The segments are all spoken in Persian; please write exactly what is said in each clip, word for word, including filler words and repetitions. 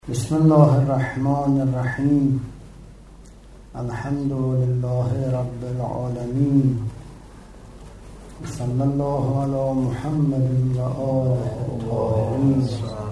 بسم الله الرحمن الرحیم. الحمد لله رب العالمین. صلی الله علی محمد و آله الطاهرین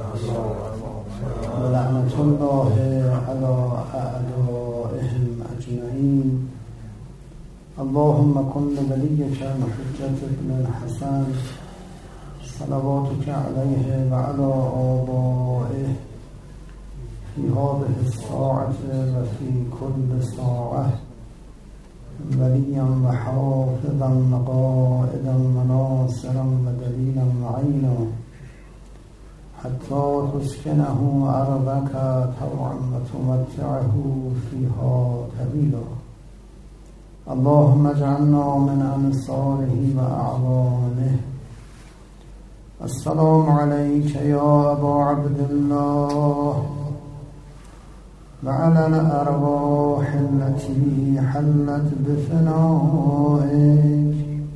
و لعنت الله علی اعدائهم اجمعین. اللهم کن لولیک الحجة بن الحسن صلواتک علیه و علی آبائه في هذه الساعة وفي كل ساعة وليا وحافظا وقائدا وناصرا ودليلا وعينا حتى تسكنه أرضك طوعا وتمتعه فيها طويلا. اللهم اجعلنا من أنصاره وأعوانه. السلام عليك يا أبا عبد الله وعلى الأرواح التي حلت بفنائك.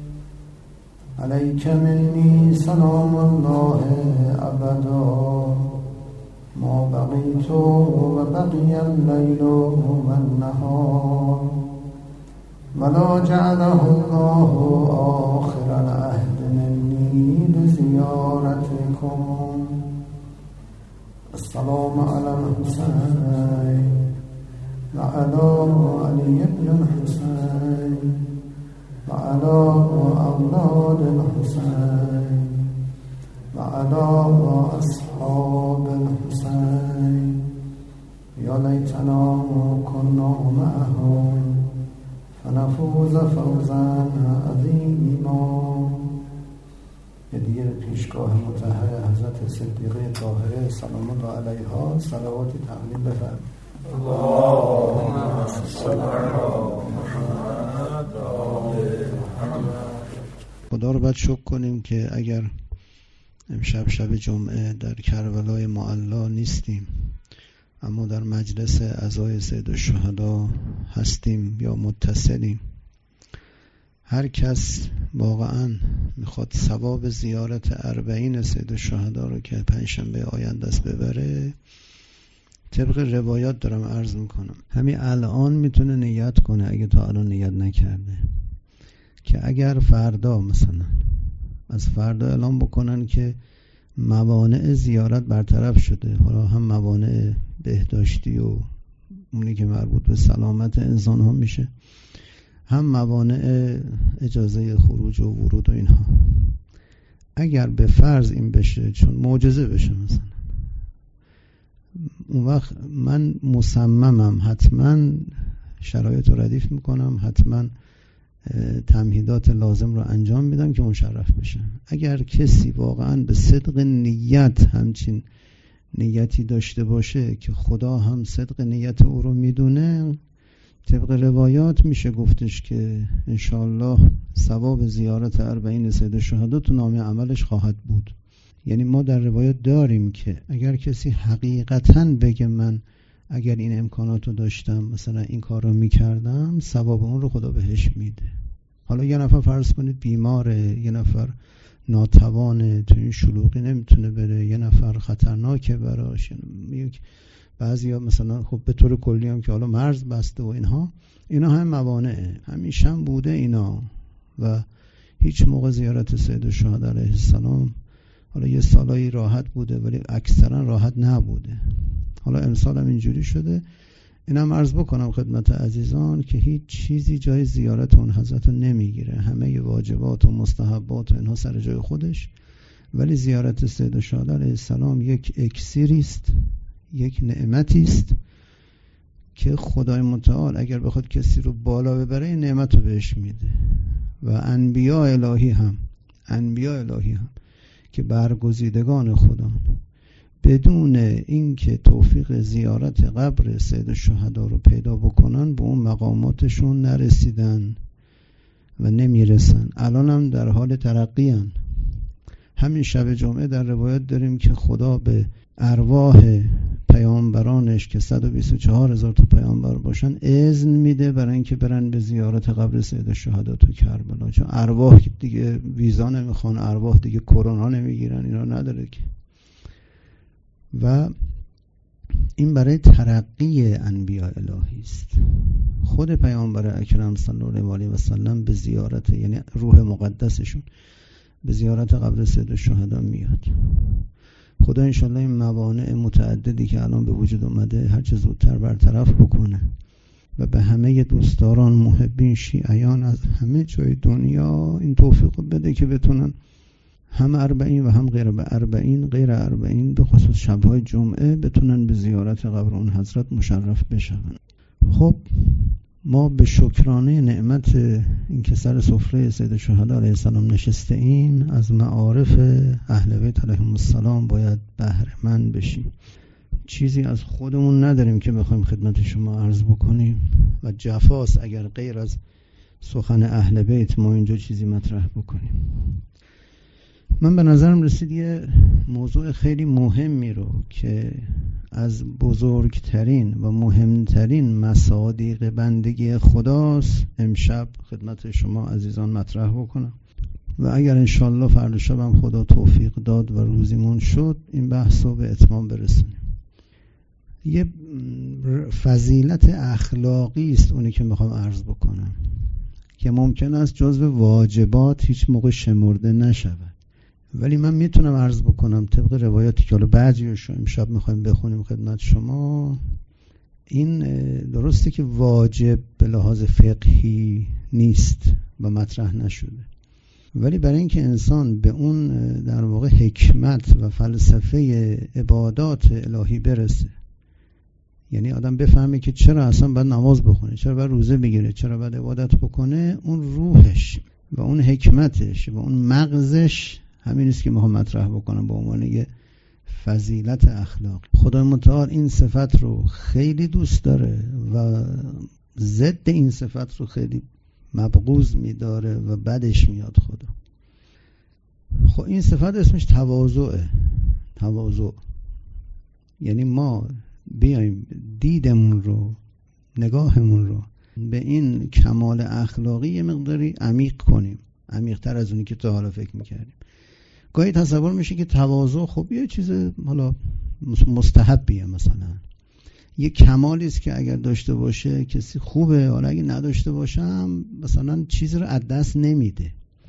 عليك مني سلام الله أبدا ما بقيت وبقي الليل والنهار ولا جعله الله آخر العهد مني لزيارتكم. السلام على الحسين وعلى علي بن الحسين وعلى أولاد الحسين وعلى أصحاب الحسين. يا ليتنا كنا معهم فنفوز فوزا عظيما. هدیه پیشگاه مطهر حضرت صدیقه طاهره سلام الله علیها صلواتی تقدیم بفرمایید. اللهم صل علی محمد و آل محمد. خدا رو باید شکر کنیم که اگر امشب شب جمعه در کربلای معلا نیستیم اما در مجلس عزای سید الشهدا هستیم یا متصلیم. هر کس واقعا میخواد ثواب زیارت اربعین سید الشهدا رو که پنجشنبه آینده است ببره، طبق روایات دارم عرض میکنم، همین الان میتونه نیت کنه اگه تا الان نیت نکرده که اگر فردا مثلا از فردا اعلام بکنن که موانع زیارت برطرف شده، حالا هم موانع بهداشتی و اونی که مربوط به سلامت انسان ها میشه، هم موانع اجازه خروج و ورود و اینها، اگر به فرض این بشه چون معجزه بشه مثلا، اون وقت من مصممم حتما شرایط رو ردیف میکنم، حتما تمهیدات لازم رو انجام میدم که مشرف بشه. اگر کسی واقعا به صدق نیت همچین نیتی داشته باشه که خدا هم صدق نیت او رو میدونه، طبق روایات میشه گفتش که انشاءالله ثواب زیارت اربعین سید الشهدا تو نامه عملش خواهد بود. یعنی ما در روایات داریم که اگر کسی حقیقتاً بگه من اگر این امکانات رو داشتم مثلا این کار رو میکردم، ثواب اون رو خدا بهش میده. حالا یه نفر فرض کنید بیماره، یه نفر ناتوانه، تو این شلوغی نمیتونه بره، یه نفر خطرناکه براش، بعضی ها مثلا خب به طور کلی هم که حالا مرز بسته و اینها اینا هم موانعه، همیشه هم بوده اینا و هیچ موقع زیارت سید الشهدا علیه السلام حالا یه سالایی راحت بوده ولی اکثرا راحت نبوده. حالا امسال هم اینجوری شده. اینم عرض بکنم خدمت عزیزان که هیچ چیزی جای زیارت اون حضرت رو نمیگیره، همه واجبات و مستحبات و اینها سر جای خودش، ولی زیارت سید الشهدا علیه السلام یک اکسیری است، یک نعمتی است که خدای متعال اگر بخواد کسی رو بالا ببره این نعمت رو بهش میده. و انبیاء الهی هم انبیاء الهی هم که برگزیدگان خدا بدون اینکه توفیق زیارت قبر سید الشهدا رو پیدا بکنن به اون مقاماتشون نرسیدن و نمیرسن. الان هم در حال ترقی هن. همین شب جمعه در روایت داریم که خدا به ارواح پیامبرانش که صد و بیست و چهار هزار تا پیامبر باشن اذن میده برای اینکه برن به زیارت قبر سید الشهدا تو کربلا، چون ارواح دیگه ویزا نمیخوان، ارواح دیگه کرونا نمیگیرن، اینا نداره که. و این برای ترقی انبیاء الهی است. خود پیامبر اکرم صلی الله علیه و سلم به زیارت، یعنی روح مقدسشون به زیارت قبر سید الشهدا میاد. خدا انشالله این موانع متعددی که الان به وجود اومده هر چه زودتر برطرف بکنه و به همه دوستداران محبین شیعیان از همه جای دنیا این توفیق بده که بتونن هم اربعین و هم غیر به اربعین غیر اربعین به خصوص شبهای جمعه بتونن به زیارت قبر اون حضرت مشرف بشن. خب ما به شکرانه نعمت این که سر سفره سید الشهدا علیه السلام نشسته ایم، از معارف اهل بیت علیهم السلام باید بهره مند بشیم. چیزی از خودمون نداریم که بخوایم خدمت شما عرض بکنیم و جفاست اگر غیر از سخن اهل بیت ما اینجا چیزی مطرح بکنیم. من به نظرم رسید یه موضوع خیلی مهمی رو که از بزرگترین و مهمترین مصادیق بندگی خداست امشب خدمت شما عزیزان مطرح بکنم و اگر انشالله فردا شبم خدا توفیق داد و روزیمون شد این بحث رو به اتمام برسونیم. یه فضیلت اخلاقی است اونی که میخوام عرض بکنم که ممکن است جزو واجبات هیچ موقع شمرده نشود، ولی من میتونم عرض بکنم طبق روایاتی که حالا بعضیش رو امشب میخوایم بخونیم خدمت شما. این درسته که واجب به لحاظ فقهی نیست و مطرح نشده، ولی برای اینکه انسان به اون در واقع حکمت و فلسفه عبادات الهی برسه، یعنی آدم بفهمه که چرا اصلا باید نماز بخونه، چرا باید روزه بگیره، چرا باید عبادت بکنه، اون روحش و اون حکمتش و اون مغزش همین است که میخوام مطرح بکنم به عنوان یه فضیلت اخلاقی. خدای متعال این صفت رو خیلی دوست داره و ضد این صفت رو خیلی مبغوض میداره و بدش میاد خدا. خب این صفت اسمش تواضعه. تواضع یعنی ما بیایم دیدمون رو، نگاهمون رو به این کمال اخلاقی یه مقداری عمیق کنیم، عمیق‌تر از اونی که تا حالا فکر میکردیم. گاهی تصور میشه که تواضع خب یه چیز حالا مستحبیه، مثلا یه کمالی است که اگر داشته باشه کسی خوبه، حالا اگه نداشته باشم مثلا چیزی رو از دست نمیده.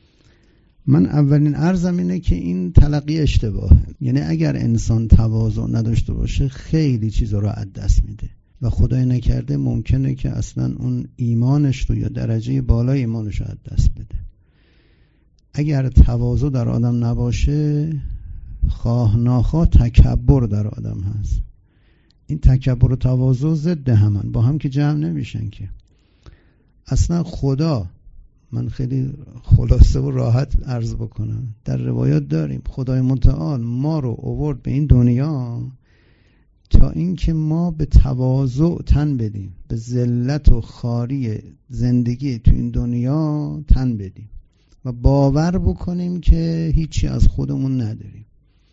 من اولین عرضم اینه که این تلقی اشتباهه. یعنی اگر انسان تواضع نداشته باشه خیلی چیزا رو از دست میده و خدای نکرده ممکنه که اصلا اون ایمانش رو یا درجه بالای ایمانش رو از دست بده. اگر تواضع در آدم نباشه خواه ناخواه تکبر در آدم هست. این تکبر و تواضع ضد همن، با هم که جمع نمیشن که. اصلا خدا، من خیلی خلاصه و راحت عرض بکنم، در روایات داریم خدای متعال ما رو آورد به این دنیا تا اینکه ما به تواضع تن بدیم، به ذلت و خواری زندگی تو این دنیا تن بدیم و باور بکنیم که هیچی از خودمون نداریم.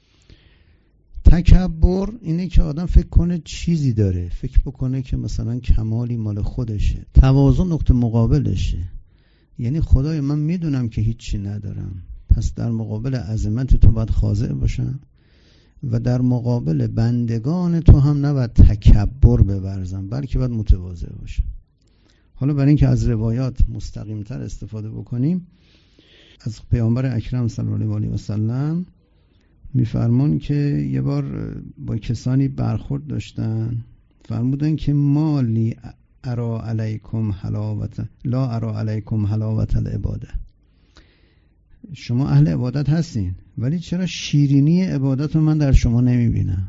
تکبر اینه که آدم فکر کنه چیزی داره، فکر بکنه که مثلا کمالی مال خودشه. تواضع نقطه مقابلشه، یعنی خدای من میدونم که هیچی ندارم، پس در مقابل عظمت تو باید خاضع باشم و در مقابل بندگان تو هم نباید تکبر بورزم، بلکه باید متواضع باشم. حالا برای اینکه از روایات مستقیمتر استفاده بکنیم، از پیامبر اکرم صلی الله علیه و سلم میفرمون که یه بار با کسانی برخورد داشتن، فرمودن که مالی ارا علیکم حلاوت لا ارا علیکم حلاوت العباده. شما اهل عبادت هستین ولی چرا شیرینی عبادت رو من در شما نمیبینم؟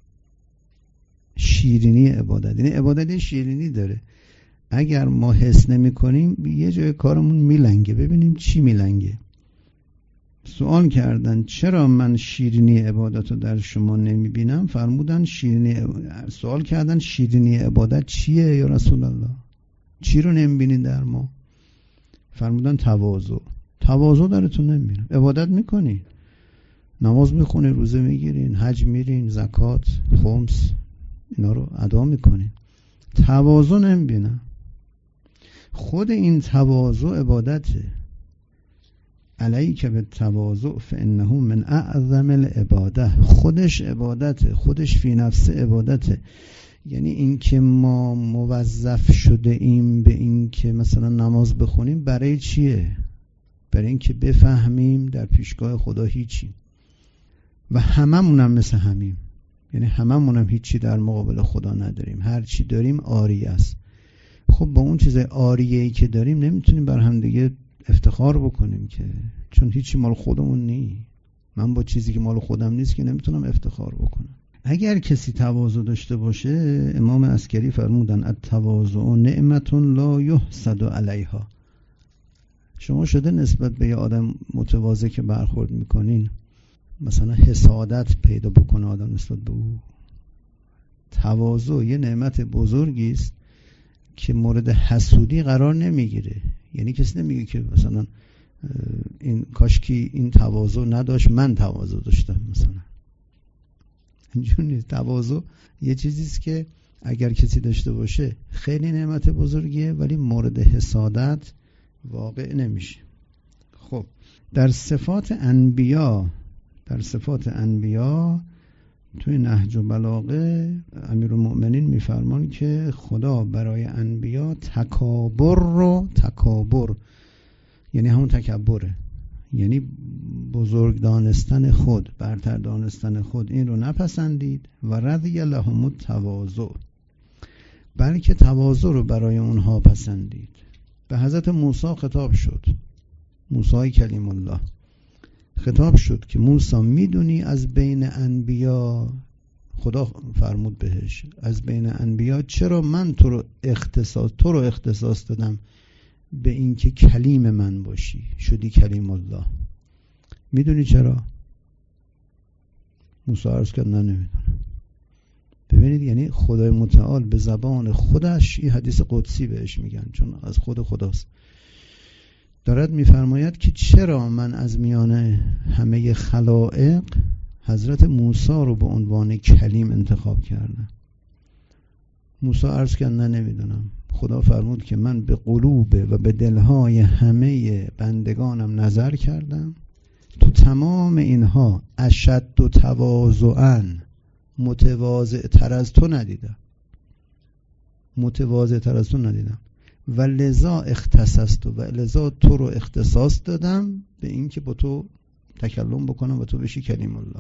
شیرینی عبادت، یعنی عبادت شیرینی داره. اگر ما حس نمی کنیم یه جای کارمون میلنگه. ببینیم چی میلنگه. سوال کردن چرا من شیرینی عبادت رو در شما نمی بینم؟ فرمودن شیرینی سوال کردن شیرینی عبادت چیه یا رسول الله؟ چی رو نمی بینین در ما؟ فرمودن تواضع. تواضع درتون نمی بینم. عبادت میکنین، نماز میخونین، روزه میگیرین، حج میرین، زکات، خمس اینا رو ادا میکنین، تواضع نمی بینم. خود این تواضع عبادته. علیک بالتواضع فانه من اعظم العباده. خودش عبادته، خودش فی نفس عبادته. یعنی این که ما موظف شده ایم به این که مثلا نماز بخونیم برای چیه؟ برای این که بفهمیم در پیشگاه خدا هیچیم و هممونم مثل همیم. یعنی هممونم هیچی در مقابل خدا نداریم، هر چی داریم عاریه است. خب با اون چیز عاریه‌ای که داریم نمیتونیم بر هم دیگه افتخار بکنیم که، چون هیچی مال خودمون نی. من با چیزی که مال خودم نیست که نمیتونم افتخار بکنم. اگر کسی تواضع داشته باشه، امام عسکری فرمودن التواضع نعمت لا یحسد علیها. شما شده نسبت به یه آدم متواضع که برخورد میکنین مثلا حسادت پیدا بکنه آدم نسبت به او؟ تواضع یه نعمت بزرگی است که مورد حسودی قرار نمیگیره. یعنی کسی نمیگه که مثلا این کاشکی این تواضع نداشت من تواضع داشتم مثلا. اینجوری نیست. تواضع یه چیزیست که اگر کسی داشته باشه خیلی نعمت بزرگیه، ولی مورد حسادت واقع نمیشه. خب در صفات انبیا، در صفات انبیا توی نهج البلاغه امیرالمؤمنین میفرمان که خدا برای انبیا تکابر رو، تکابر یعنی همون تکبره، یعنی بزرگ دانستن خود، برتر دانستن خود، این رو نپسندید و رضی لهم التواضع، بلکه تواضع رو برای اونها پسندید. به حضرت موسی خطاب شد، موسی کلیم الله خطاب شد که موسی میدونی از بین انبیا، خدا فرمود بهش از بین انبیا چرا من تو رو اختصاص تو رو اختصاص دادم به این که کلیم من باشی، شدی کلیم الله. میدونی چرا؟ موسی عرض کرد نه نمیدونم. ببینید یعنی خدای متعال به زبان خودش، این حدیث قدسی بهش میگن چون از خود خداست، دارد میفرماید که چرا من از میان همه خلائق حضرت موسی رو به عنوان کلیم انتخاب کردم. موسی عرض کرد نه نمیدونم. خدا فرمود که من به قلوب و به دلهای همه بندگانم نظر کردم، تو تمام اینها اشد و تواضعاً متواضع تر از تو ندیدم، متواضع تر از تو ندیدم و لذا اختصاصت و لذا تو رو اختصاص دادم به این که با تو تکلم بکنم و تو بشی کلیم الله،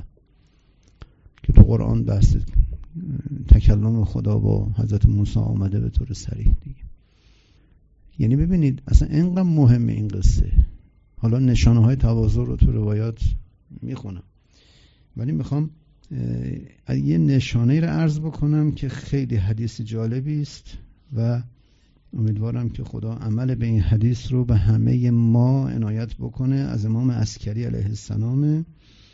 که تو قرآن بحث تکلم خدا با حضرت موسی آمده به طور صریح دیگه. یعنی ببینید اصلا اینقدر مهمه این قصه. حالا نشانه های تواضع رو تو روایات میخونم، ولی میخوام یه نشانه رو عرض بکنم که خیلی حدیث جالبی است و امیدوارم که خدا عمل به این حدیث رو به همه ما عنایت بکنه. از امام عسکری علیه السلام.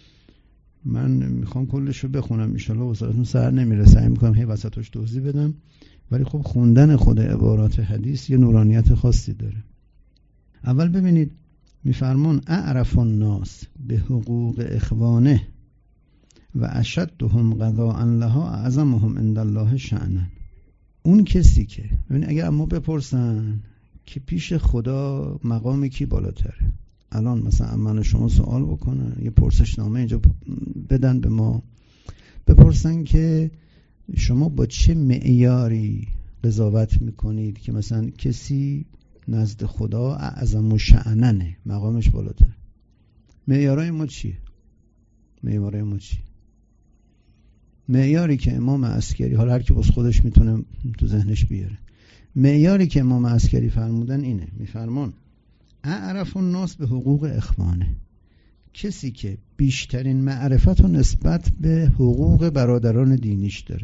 من میخوام کلش رو بخونم ان شاء الله، وسطتون سر نمیره، سعی میکنم هی وسطش توضیح بدم، ولی خب خوندن خود عبارات حدیث یه نورانیت خاصی داره. اول ببینید میفرمان اعرف الناس به حقوق اخوانه و اشدهم قضاء لها اعظمهم عند الله شأنا. اون کسی که ببین اگر اما بپرسن که پیش خدا مقام کی بالاتره، الان مثلا من شما سوال بکنن، یه پرسشنامه اینجا بدن به ما، بپرسن که شما با چه معیاری قضاوت میکنید که مثلا کسی نزد خدا اعظم و شأننه، مقامش بالاتر، معیارای ما چیه؟ معیارای ما چیه؟ معیاری که امام عسکری، حالا هر کی بس خودش میتونه تو ذهنش بیاره، معیاری که امام عسکری فرمودن اینه، میفرمان اعرف الناس به حقوق اخوانه، کسی که بیشترین معرفت و نسبت به حقوق برادران دینیش داره.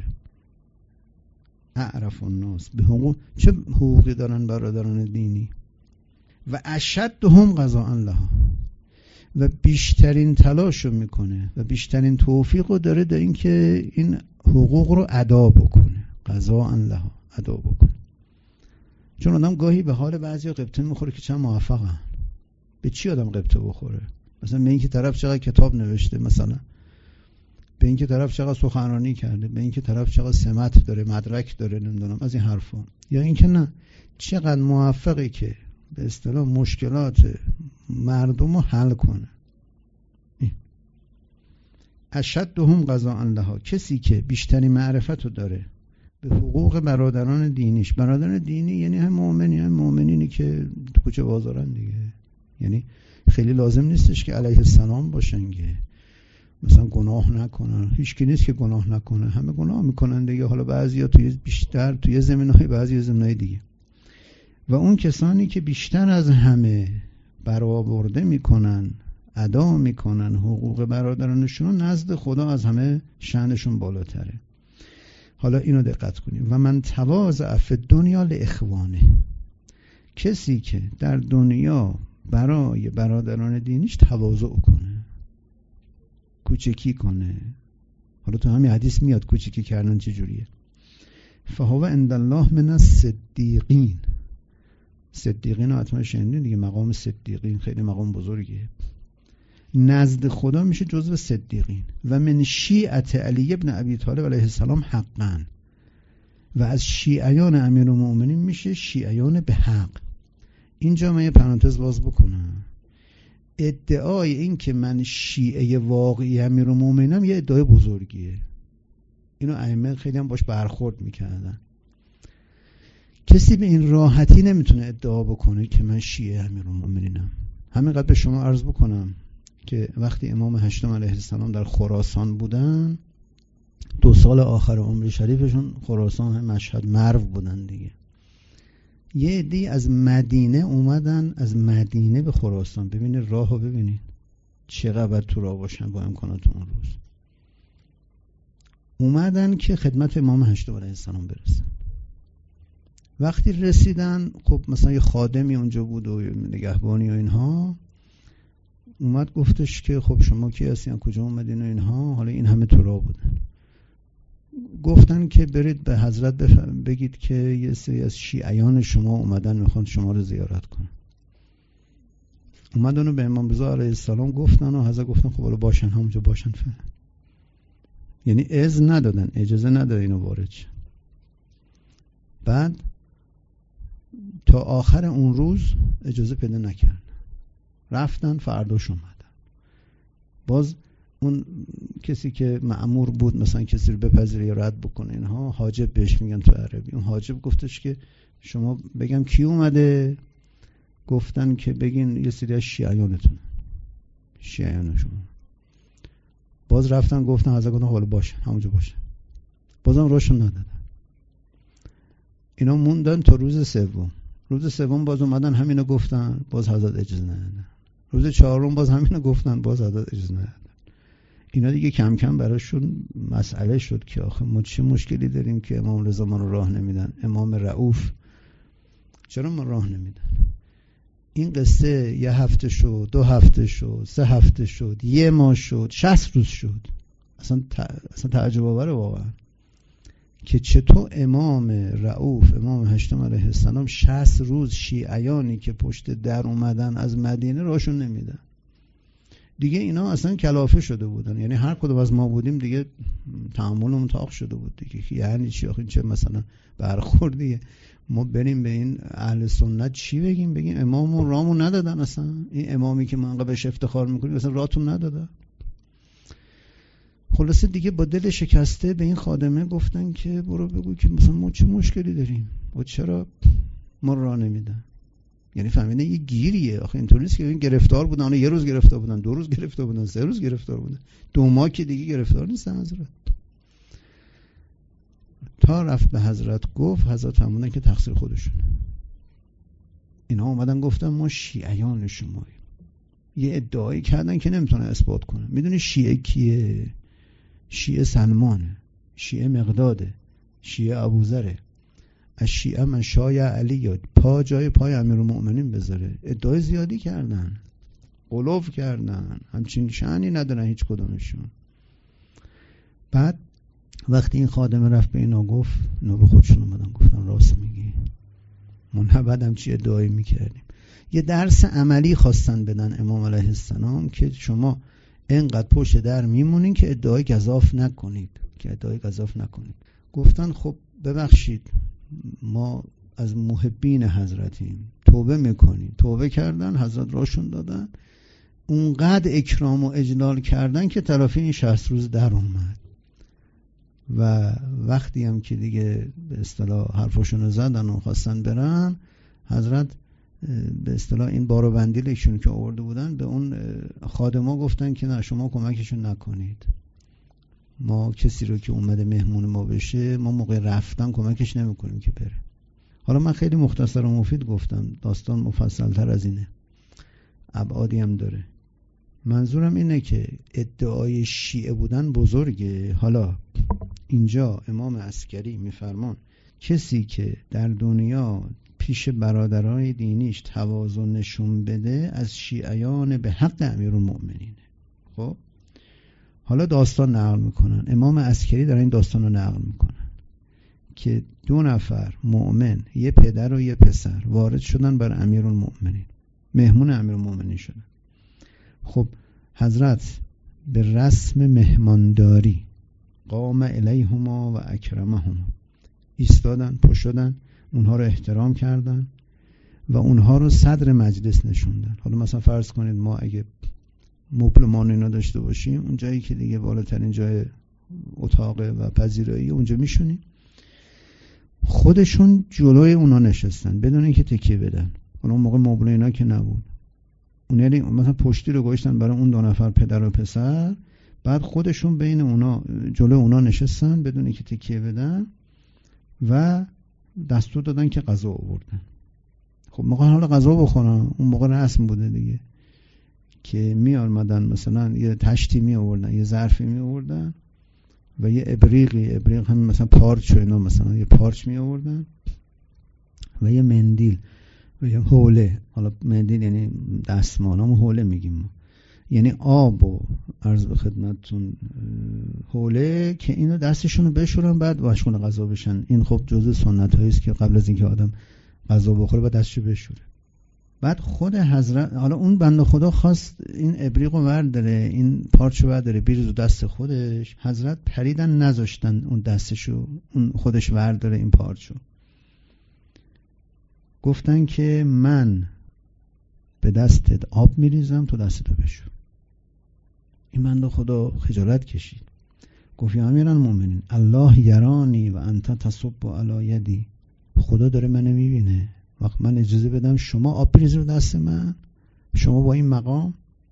اعرف الناس به حقوق، چه حقوقی دارن برادران دینی؟ و اشدهم قضاء لها، و بیشترین تلاش رو میکنه و بیشترین توفیق رو داره در این که این حقوق رو ادا بکنه، قضاء لها، ادا بکنه. چون آدم گاهی به حال بعضی قبطه میخوره که چند موفقن. به چی آدم قبطه بخوره؟ مثلا به این که طرف چقدر کتاب نوشته، مثلا به این که طرف چقدر سخنرانی کرده، به این که طرف چقدر سمت داره، مدرک داره، نمیدونم از این حرفا، یا این که نه چقدر موفقی که به اصطلاح مشکلات مردم رو حل کنه. اشدهم قضاء لها، کسی که بیشتری معرفت رو داره به حقوق برادران دینیش. برادران دینی یعنی هم مؤمنی هم مؤمنینی که تو کوچه بازارن دیگه، یعنی خیلی لازم نیستش که علیه السلام باشن که مثلا گناه نکنن. هیچ کی نیست که گناه نکنه، همه گناه میکنن دیگه، حالا بعضیا توی بیشتر توی زمینهای، بعضی زمینهای دیگه. و اون کسانی که بیشتر از همه برآورده میکنن، ادا میکنن حقوق برادرانشون، نزد خدا از همه شأنشون بالاتره. حالا اینو دقت کنیم. و من تواضع فی الدنیا لاخوانه، کسی که در دنیا برای برادران دینیش تواضع کنه، کوچکی کنه. حالا تو همین حدیث میاد کوچکی کردن چجوریه. فهو عند الله من الصدیقین. صدیقین رو حتما شنیدین دیگه، مقام صدیقین خیلی مقام بزرگیه. نزد خدا میشه جزو صدیقین. و من شیعت علی ابن ابی طالب علیه السلام حقا، و از شیعیان امیرالمؤمنین میشه شیعیان به حق. اینجا من یه پرانتز باز بکنم. ادعای این که من شیعه واقعی امیرالمؤمنینم یه ادعای بزرگیه. اینو ائمه خیلی هم باش برخورد میکردن. کسی به این راحتی نمیتونه ادعا بکنه که من شیعه امیرالمؤمنینم. همینقدر به شما عرض بکنم که وقتی امام هشتم علیه السلام در خراسان بودن، دو سال آخر عمر شریفشون خراسان، مشهد، مرو بودن دیگه. یه عده‌ای از مدینه اومدن، از مدینه به خراسان. ببینید راهو ببینید چقدر تو راه باشن با امکانات اون روز. اومدن که خدمت امام هشتم علیه السلام برسن. وقتی رسیدن، خب مثلا یه خادمی اونجا بود و نگهبانی و اینها، اومد گفتش که خب شما کی هستین، کجا اومدین و اینها. حالا این همه تو راه بودن. گفتن که برید به حضرت بگید که یه سری از شیعیان شما اومدن میخوان شما رو زیارت کنن. اومدن و به امام رضا علیه السلام گفتن و حضرت گفتن خب حالا باشن، همونجا باشن فعلا. یعنی اذن ندادن، اجازه ندادن اینو وارد شن. بعد تا آخر اون روز اجازه پیدا نکردن، رفتن. فرداش اومدن. باز اون کسی که مأمور بود مثلا کسی رو بپذیره یا رد بکنه اینها، حاجب بهش میگن تو عربی. اون حاجب گفتش که شما بگم کی اومده؟ گفتن که بگین یه سری از شیعیانتون، شیعیان شما. باز رفتن گفتن حضرت گفتن حالا باشه، همونجا باشه. بازم روشون ندادن. اینا موندن تا روز سوم. روز سوم باز اومدن همینو گفتن، باز حضرت اجازه ندادن. روز چهارم باز همینو گفتن، باز حضرت اجازه ندادن. اینا دیگه کم کم براشون مسئله شد که آخه ما چه مشکلی داریم که امام رضا ما رو راه نمیدن، امام رؤوف چرا ما راه نمیدن؟ این قصه یه هفته شد، دو هفته شد، سه هفته شد، یه ماه شد، شصت روز شد. اصلا اصلا تعجب آوره واقعا که چطور امام رؤوف، امام هشتم علیه السلام، شصت روز شیعیانی که پشت در اومدن از مدینه راشون نمیدن. دیگه اینا اصلا کلافه شده بودن. یعنی هر کدوم از ما بودیم دیگه تحملمون تاق شده بود دیگه. یعنی چی آخه چه مثلا برخوردیه؟ ما بریم به این اهل سنت چی بگیم؟ بگیم امامون رامون ندادن. اصلا این امامی که ما انقدر بهش افتخار میکنیم اصلا راتون نداده. خلاصه دیگه با دل شکسته به این خادمه گفتن که برو بگو که مثلا ما چه مشکلی داریم و چرا ما راه نمیدن. یعنی فهمیدن یه گیریه. آخه اینطوری نیست که این گرفتار بودن، اون یه روز گرفتار بودن، دو روز گرفتار بودن، سه روز گرفتار بودن، دو ماه که دیگه گرفتار نیستن. حضرت تا رفت به حضرت گفت، حضرت فهمیدن که تقصیر خودشونه. اینا اومدن گفتن ما شیعیان شماییم. یه ادعایی کردن که نمیتونه اثبات کنه. میدونی شیعه کیه؟ شیعه سلمانه، شیعه مقداده، شیعه ابوذره. از شیعه من شایع علی یاد پا جای پای امیرالمؤمنین بذاره. ادعای زیادی کردن، غلو کردن، همچین شأنی ندارن هیچ کدومشون. بعد وقتی این خادمه رفت به اینا گفت، اینا به خودشون اومدن گفتن راست میگی، ما نباید چی ادعایی میکردیم. یه درس عملی خواستن بدن امام علیه السلام که شما اینقدر پشت در میمونین که ادعای گزاف نکنید، که ادعای گزاف نکنید. گفتن خب ببخشید ما از محبین حضرتیم، تو توبه میکنی. توبه کردن، حضرت راشون دادن، اونقدر اکرام و اجلال کردن که طرفی این شصت روز در اومد. و وقتی هم که دیگه به اصطلاح حرفاشونو زدن و خواستن برن، حضرت به اصطلاح این بارو بندیلشون که آورده بودن به اون خادما گفتن که نه، شما کمکشون نکنید، ما کسی رو که اومده مهمون ما بشه ما موقع رفتن کمکش نمیکنیم که بره. حالا من خیلی مختصر و مفید گفتم، داستان مفصل تر از اینه، ابعادی هم داره. منظورم اینه که ادعای شیعه بودن بزرگه. حالا اینجا امام عسکری میفرمان کسی که در دنیا پیش برادرای دینیش تواضع نشون بده از شیعیان به حق امیرالمؤمنینه. خب حالا داستان نقل میکنن، امام عسکری در این داستان رو نقل میکنن که دو نفر مؤمن، یه پدر و یه پسر، وارد شدن بر امیرالمؤمنین، مهمون امیرالمؤمنین شدن. خب حضرت به رسم مهمانداری قام الیهما و اکرمهما، ایستادن، پشت شدن، اونها رو احترام کردن و اونها رو صدر مجلس نشوندن. حالا مثلا فرض کنید ما اگه مبلمان اینا داشته باشیم، اون جایی که دیگه بالاترین جای اتاقه و پذیرایی، اونجا میشونیم. خودشون جلوی اونا نشستن بدون اینکه تکیه بدن. اون موقع مبل اینا که نبود، اون یعنی مثلا پشتی رو گذاشتن برای اون دو نفر پدر و پسر، بعد خودشون بین اونا جلوی اونا نشستن بدون اینکه تکیه بدن و دستور دادن که غذا آوردن. خب موقع حالا غذا بخورن، اون موقع رسم بوده دیگه که می آمدن مثلا یه تشتی می آوردن، یه ظرفی می آوردن و یه ابریقی، ابریق هم مثلا پارچ و اینا، مثلا یه پارچ می آوردن و یه مندیل و یه حوله. حالا مندیل یعنی دستمال، هم حوله میگیم، یعنی آب و عرض به خدمتتون حوله که اینو دستشونو بشورن بعد مشغول غذا بشن. این خب جزء سنت هایی است که قبل از اینکه آدم غذا بخوره بعد دستشو بشوره. بعد خود حضرت، حالا اون بنده خدا خواست این ابریقو برداره، این پارچو برداره بریز دست خودش، حضرت پریدن نذاشتن اون دستشو اون خودش برداره این پارچو. گفتن که من به دستت آب میریزم تو دستتو بشور. این بنده خدا خجالت کشید، گفت یا امیرالمؤمنین الله یرانی و انت تصب علی یدی، خدا داره منو میبینه، وقت من اجازه بدم شما آب بریزی رو دست من، شما با این مقام؟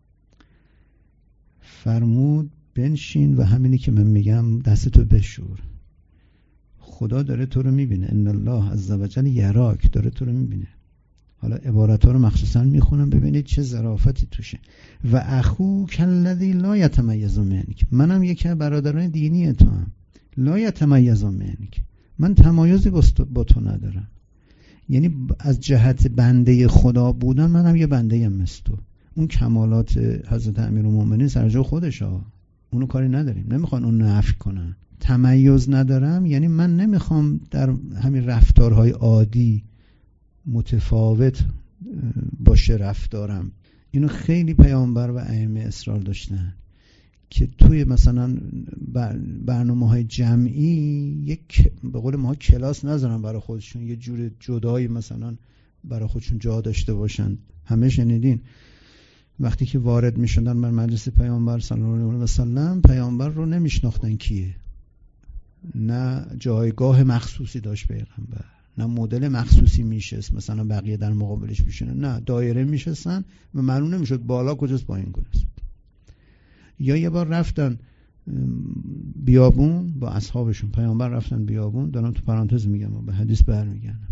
فرمود بنشین و همینی که من میگم دستتو بشور، خدا داره تو رو میبینه، ان الله عزوجل یراک، داره تو رو میبینه. حالا عبارت ها رو مخصوصا میخونم ببینید چه ظرافتی توشه. و اخوک الذی لا یتمیز منک، منم یکی از برادران دینی تو هم، لا یتمیز منک، من تمایزی با تو ندارم. یعنی از جهت بنده خدا بودن منم یه بنده ام مثل تو. اون کمالات حضرت امیرالمؤمنین سر جای خودشه، اونو کاری نداریم، نمیخوان اون نفی کنن. تمیز ندارم یعنی من نمیخوام در همین رفتارهای عادی متفاوت باشه رفتارم. اینو خیلی پیامبر و ائمه اصرار داشتن که توی مثلا برنامه‌های جمعی یک به قول ما کلاس نذارن برای خودشون، یه جور جدایی مثلا برای خودشون جا داشته باشن. همه شنیدین وقتی که وارد میشدن بر مجلس پیامبر صلی الله علیه و سلم، پیامبر رو نمیشناختن کیه، نه جایگاه مخصوصی داشت پیغمبر، نه مدل مخصوصی میشست مثلا بقیه در مقابلش میشنن، نه دایره میشستن و معلوم نمیشد بالا کجاست پایین کجاست. یا یه بار رفتن بیابون با اصحابشون، پیامبر رفتن بیابون، دارم تو پرانتز میگم و به حدیث برمیگردم،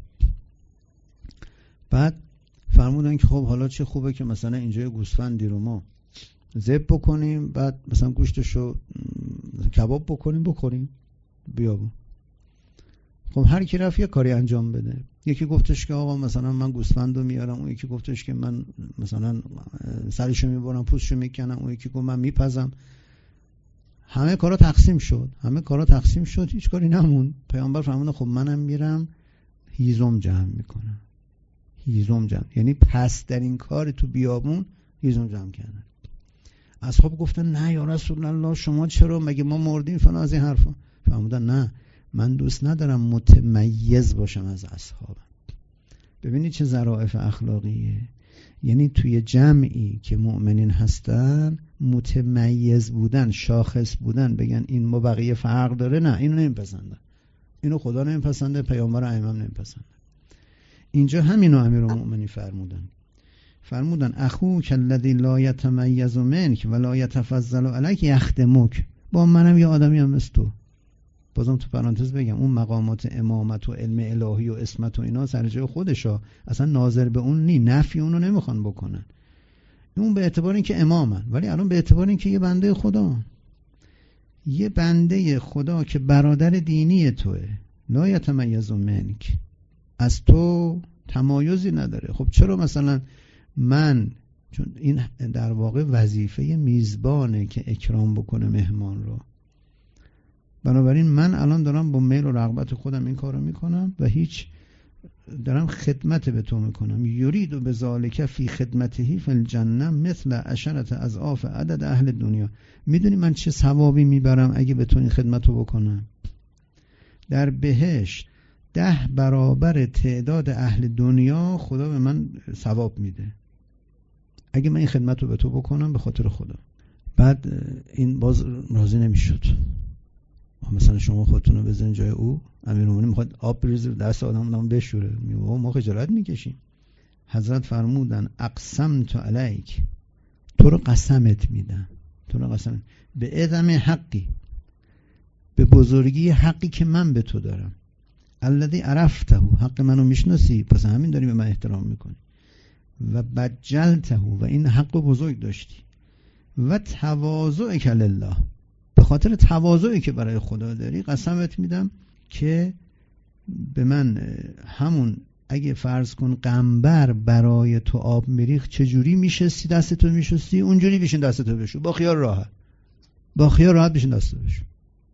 بعد فرمودن که خب حالا چه خوبه که مثلا اینجا یه گوسفندی رو ما ذبح بکنیم، بعد مثلا گوشتشو کباب بکنیم بخوریم بیابون. خب هر کی رفت یه کاری انجام بده. یکی گفتش که آقا مثلا من گوسفندو میارم، اون یکی گفتش که من مثلا سرشو میبرم پوستشو میکنم، اون یکی گفت من میپزم. همه کارا تقسیم شد، همه کارا تقسیم شد، هیچ کاری نمون. پیامبر فرمود خب منم میرم هیزم جمع میکنم. هیزم جمع یعنی پس در این کار تو بیابون هیزم جمع کردن. اصحاب گفتن نه یا رسول الله شما چرا، مگه ما مردیم فلان از این حرفا. فرمودن نه، من دوست ندارم متمیز باشم از اصحابم. ببینید چه ظرافت اخلاقیه. یعنی توی جمعی که مؤمنین هستن متمیز بودن، شاخص بودن، بگن این ما بقیه فرق داره، نه اینو نمیپسندن، اینو خدا نمیپسنده، پیامبر ائمه نمیپسنده. اینجا همینو امیرالمؤمنین فرمودن، فرمودن اخوک الذی لا یتمیز منک ولا یتفضل علیک یخدمک. با منم یه آدمی هم مثل تو. بازم تو پرانتز بگم اون مقامات امامت و علم الهی و اسمت و اینا سر جای خودشا، اصلا ناظر به اون نی، نفی اونو نمیخوان بکنن. اون به اعتبار اینکه امامن، ولی الان به اعتبار اینکه یه بنده خدا، یه بنده خدا که برادر دینی توه، لا یتمیز منک، از تو تمایزی نداره. خب چرا مثلا من، چون این در واقع وظیفه میزبانه که اکرام بکنه مهمان رو، بنابراین من الان دارم با میل و رغبت خودم این کارو میکنم و هیچ، دارم خدمت به تو میکنم. یرید و به ذالک فی خدمته فی الجنه مثل عشرة اضعاف عدد اهل دنیا. میدونی من چه ثوابی میبرم اگه به تو این خدمتو بکنم؟ در بهشت ده برابر تعداد اهل دنیا خدا به من ثواب میده اگه من این خدمتو به تو بکنم به خاطر خدا. بعد این باز راضی نمیشد. مثلا شما خودتون رو بزنین جای او، امیرالمومنین میخواد آب بریزه دست آدم آدم بشوره، میگه ما خجالت میکشیم. حضرت فرمودن اقسمت علیک، تو رو قسمت میدم، تو رو قسم به اعظم حقی، به بزرگی حقی که من به تو دارم، الذی عرفته، حق منو میشناسی پس همین داری به من احترام میکنی، و بجلته، و این حق بزرگ داشتی، و تواضعک لله، به خاطر تواضعی که برای خدا داری قسمت میدم که به من همون، اگه فرض کن قنبر برای تو آب میریخت چجوری میشستی دست تو میشستی، اونجوری بشین دست تو بشو، با خیال راحت، با خیال راحت بشین دست تو بشو.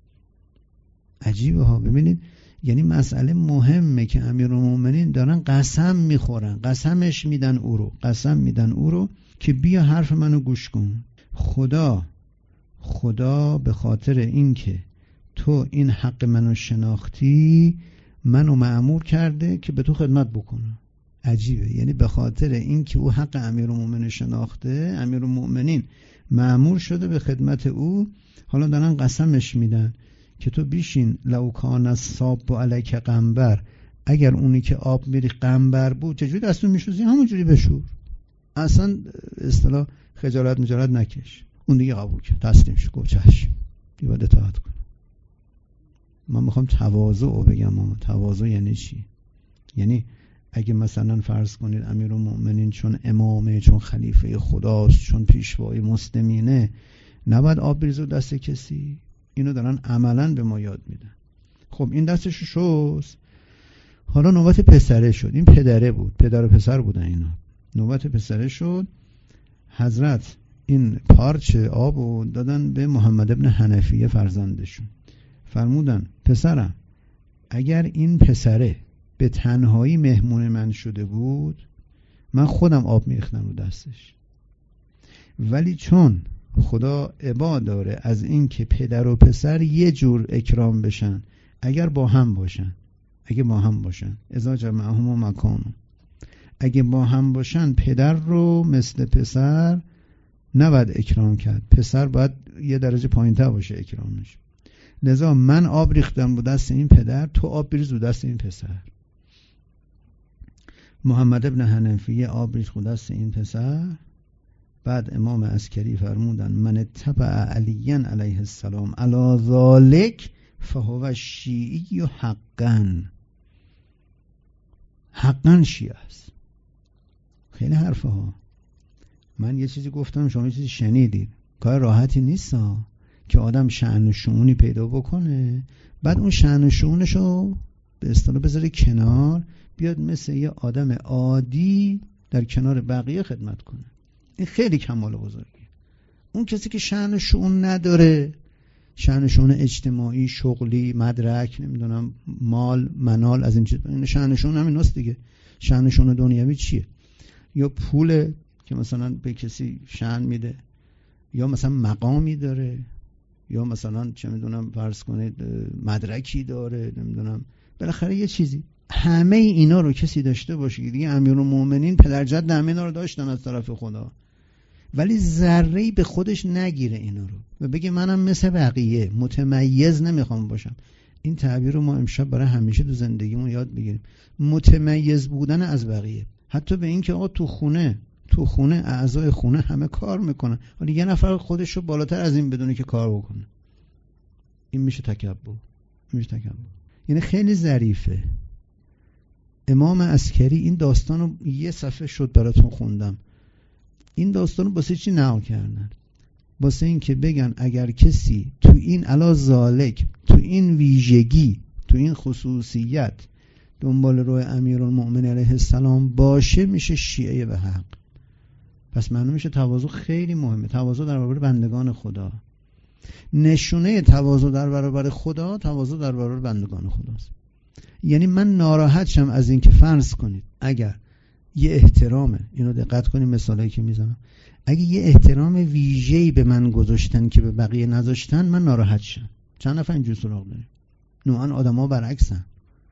عجیبه ها. ببینید یعنی مسئله مهمه که امیرالمومنین دارن قسم میخورن، قسمش میدن او رو، قسم میدن او رو که بیا حرف منو گوش کن. خدا خدا به خاطر اینکه تو این حق منو شناختی منو مأمور کرده که به تو خدمت بکنم. عجیبه. یعنی به خاطر اینکه او حق امیرالمومنین شناخته، امیرالمومنین مأمور شده به خدمت او. حالا دارن قسمش میدن که تو بیشین لو کان الصاب علیک قنبر، اگر اونی که آب میری قنبر بود چجوری دستو میشوزی همونجوری بشور، اصلا اصطلاح خجالت مجالت نکش. اون دیگه قبول کرد، تسلیم شد، گفت چشم دیگه باید اطاعت کن. من میخوام تواضع رو بگم. اما تواضع یعنی چی؟ یعنی اگه مثلا فرض کنید امیرالمؤمنین چون امامه، چون خلیفه خداست، چون پیشوای مسلمینه، نباید آب بریزه دست کسی. اینو دارن عملاً به ما یاد میدن. خب این دستشو شست، حالا نوبت پسره شد. این پدره بود، پدر و پسر بودن اینا. نوبت پسره شد. حضرت این پارچه آبو دادن به محمد ابن حنفیه فرزندشون. فرمودن پسرم اگر این پسره به تنهایی مهمون من شده بود من خودم آب میریختم رو دستش، ولی چون خدا عبا داره از این که پدر و پسر یه جور اکرام بشن اگر با هم باشن، اگه با هم باشن اذا جمعهم و مکانو، اگه با هم باشن پدر رو مثل پسر نباید اکرام کرد، پسر باید یه درجه پایین تر باشه اکرامش. لذا من آب ریختم رو دست این پدر، تو آب بریز رو دست این پسر. محمد ابن حنفیه آب ریخت رو دست این پسر. بعد امام عسکری فرمودن من اتبع علی علیه السلام علی ذالک فهو شیعی و حقا، حقا شیعه است. خیلی حرفه ها. من یه چیزی گفتم شما یه چیزی شنیدید. کار راحتی نیست ها که آدم شأن و شؤونی پیدا بکنه، بعد اون شأن و شؤونش رو به اصطلاح بذاره کنار، بیاد مثل یه آدم عادی در کنار بقیه خدمت کنه. این خیلی کمال بزرگی. اون کسی که شأن و شؤون نداره، شأن و شؤون اجتماعی، شغلی، مدرک، نمیدونم مال، منال، از این چیز، این شأن و شؤون همین است دیگه. شأن و شؤون دنیوی چیه؟ یا پول که مثلا به کسی شأن میده، یا مثلا مقامی داره، یا مثلا چه میدونم فرض کنید مدرکی داره، نمیدونم بالاخره یه چیزی. همه اینا رو کسی داشته باشه دیگه امیرالمومنین پدرجد همه اینا رو داشتن از طرف خدا، ولی ذره‌ای به خودش نگیره اینا رو و بگه منم مثل بقیه متمیز نمیخوام باشم. این تعبیر رو ما امشب برای همیشه تو زندگیمون یاد بگیریم، متمیز بودن از بقیه. حتی به این که آقا تو خونه تو خونه اعضای خونه همه کار میکنن، ولی یه نفر خودش رو بالاتر از این بدونه که کار بکنه، این میشه تکبر. میشه تکبر. یعنی خیلی ظریفه. امام عسکری این داستان رو یه صفحه شد براتون خوندم. این داستان رو واسه چی نقل کردن؟ واسه این که بگن اگر کسی تو این علا ذالک، تو این ویژگی، تو این خصوصیت دنبال روی امیرالمؤمنین علیه السلام باشه میشه شیعه به حق. پس معلوم میشه تواضع خیلی مهمه. تواضع در برابر بندگان خدا. نشونه تواضع در برابر خدا تواضع در برابر بندگان خداست. یعنی من ناراحت شم از این که فرض کنید اگر یه احترامه، اینو دقت کنید مثالایی که میزنم، اگه یه احترام ویژه‌ای به من گذاشتن که به بقیه نذاشتن من ناراحت شم. چند نفر اینجور سراغ داریم؟ نوعا آدم‌ها برعکسن.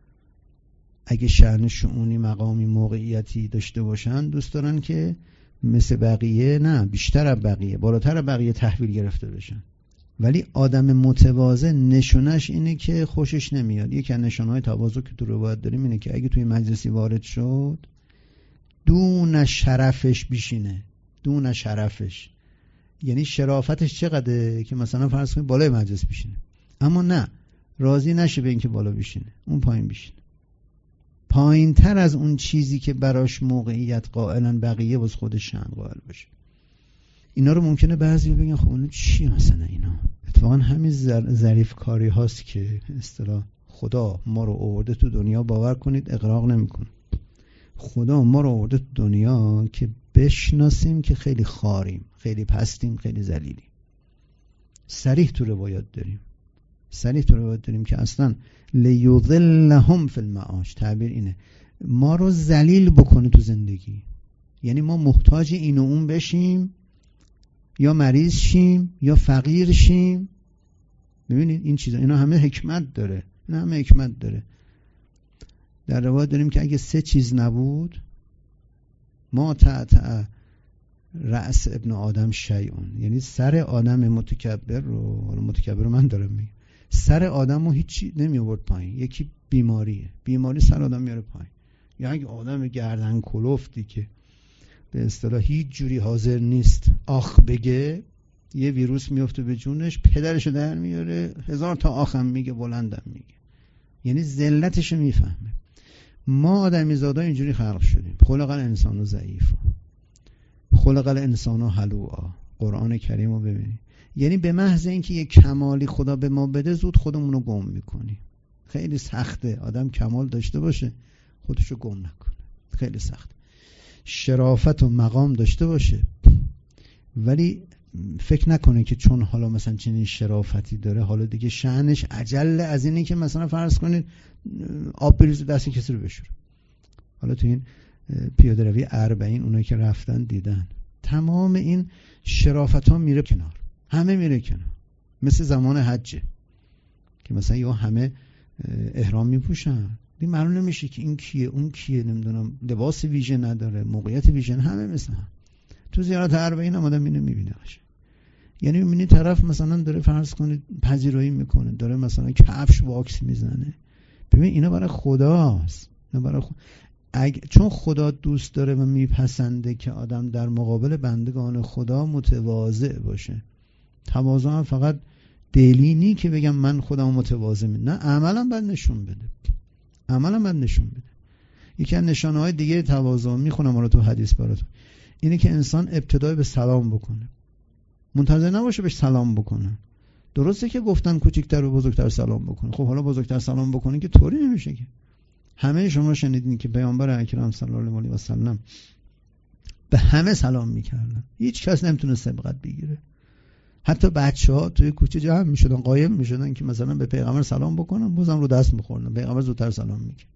اگه شأن شؤونی، مقامی، موقعیتی داشته باشن دوست دارن که مثل بقیه، نه بیشتر از بقیه، بالاتر از بقیه تحویل گرفته بشن. ولی آدم متواضع نشونش اینه که خوشش نمیاد. یکی از نشانه‌های تواضع که تو روایت داریم اینه که اگه توی مجلسی وارد شد دون شرفش بیشینه. دون شرفش یعنی شرافتش چقدره که مثلا فرض کنید بالای مجلس بیشینه، اما نه راضی نشه به اینکه بالا بیشینه، اون پایین بیشینه، پایین تر از اون چیزی که براش موقعیت قائلن بقیه واسه خودش شأن قائل باشه. اینا رو ممکنه بعضی بگن خب اون چی مثلا اینا. اتفاقا همین ظریف کاری هاست که اصطلاح خدا ما رو آورده تو دنیا، باور کنید اغراق نمیکنه. خدا ما رو آورده تو دنیا که بشناسیم که خیلی خاریم، خیلی پستیم، خیلی ذلیلیم. صریح تو روایات داریم. صریح تو روایات داریم که اصلا لیذلهم فی المعاش، تعبیر اینه ما رو ذلیل بکنه تو زندگی. یعنی ما محتاج این و اون بشیم، یا مریض شیم یا فقیر شیم. ببینید این چیزا، اینا همه حکمت داره. اینا همه حکمت داره. در روایت داریم که اگه سه چیز نبود ما تعتع رأس ابن آدم شیئون، یعنی سر آدم متکبر رو، متکبر رو من دارم میگم، سر آدم رو هیچی نمی آورد پایین. یکی بیماریه، بیماری سر آدم میاره پایین. یا اگه آدم گردن کلفتی که به اصطلاح هیچ جوری حاضر نیست آخ بگه، یه ویروس میفته به جونش، پدرشو در میاره، هزار تا آخم میگه، بلندم میگه، یعنی ذلتشو میفهمه. ما آدمی زادا اینجوری خلق شدیم. خلق الانسان ضعیفا، خلق الانسان هلوعا. قرآن کریم رو ببینید، یعنی به محض اینکه یک کمالی خدا به ما بده زود خودمون رو گم میکنیم. خیلی سخته آدم کمال داشته باشه خودشو گم نکنه، خیلی سخته. شرافت و مقام داشته باشه ولی فکر نکنه که چون حالا مثلا چنین شرافتی داره حالا دیگه شأنش اجل از اینه که مثلا فرض کنید آب بریزه دست کسی رو بشوره. حالا تو این پیاده روی اربعین اونایی که رفتن دیدن تمام این شرافت ها میره کنار، همه میره کنار. مثل زمان حجه که مثلا یا همه احرام میپوشن، دیگه معلوم نمیشه که این کیه اون کیه، نمیدونم لباس ویژه نداره، موقعیت ویژه، همه مثل هم. تو زیارت اربعین هم آدم اینو میبینه باشه. یعنی میبینی طرف مثلا داره فرض کنید پذیرایی میکنه، داره مثلا کفش واکس میزنه. ببین اینا برای خداست، اینا برای خدا. اگه چون خدا دوست داره و میپسنده که آدم در مقابل بندگان خدا متواضع باشه. تواضع هم فقط دلینی که بگم من خودم متواضع می، نه عملا باید نشون بده. عملا باید نشون بده. یکی از نشانه‌های دیگه تواضع، میخونم حالا تو حدیث براتون، اینه که انسان ابتدای به سلام بکنه، منتظر نباشه بهش سلام بکنه. درسته که گفتن کوچکتر و بزرگتر سلام بکنه، خب حالا بزرگتر سلام بکنه که طوری نمیشه که. همه شما شنیدین که پیامبر اکرم صلی الله علیه و سلم به همه سلام میکردن، هیچ کس نمیتونه سبقت بگیره. حتی بچه‌ها توی کوچه جمع میشدن، قایم میشدن که مثلا به پیغمبر سلام بکنن، بازم رو دست میخوردن، پیغمبر زودتر سلام میکرد.